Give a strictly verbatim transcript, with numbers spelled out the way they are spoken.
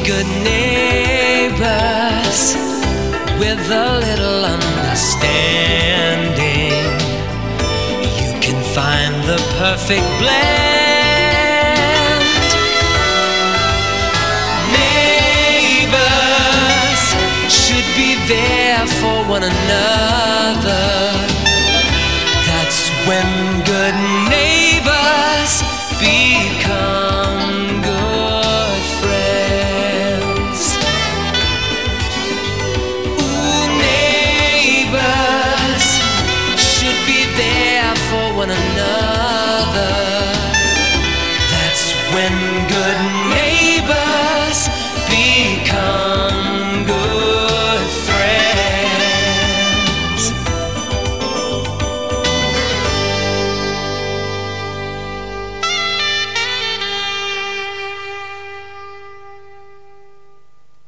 good neighbors with a little understanding, you can find the perfect blend. Neighbors should be there for one another. That's when good neighbors become